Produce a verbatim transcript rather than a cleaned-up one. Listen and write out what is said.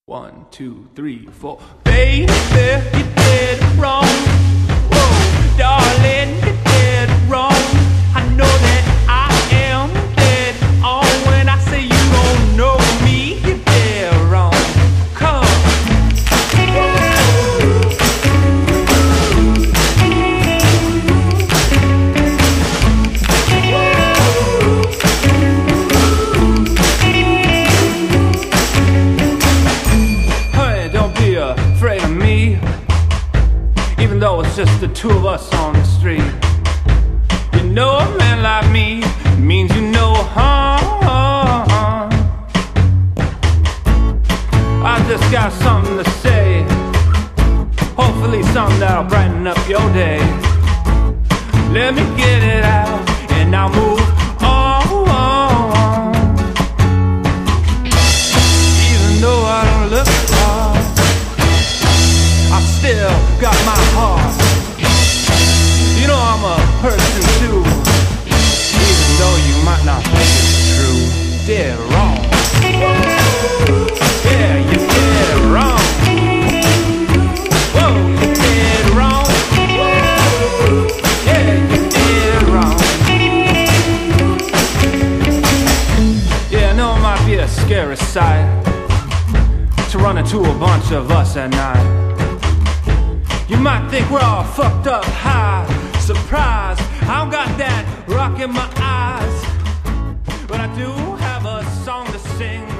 One, two, three, four. Baby, you did wrong. Whoa, darling, you did wrong. I know that I am dead on when I say you don't know me. You did wrong. Come. Hey, don't be afraid of me, even though it's just the two of us on the street. You know a man like me means you know harm. I just got something to say, hopefully something that'll brighten up your day. Let me get it out and I'll move on. Even though I don't look hard, I still got my heart. You know I'm a person too, even though you might not think it's true. You did wrong. Yeah, you did wrong. Whoa, you did wrong. Yeah, you did wrong. Yeah, I know it might be a scary sight to run into a bunch of us at night. You might think we're all fucked up high. Surprise, I don't got that rock in my eyes, but I do have a song to sing.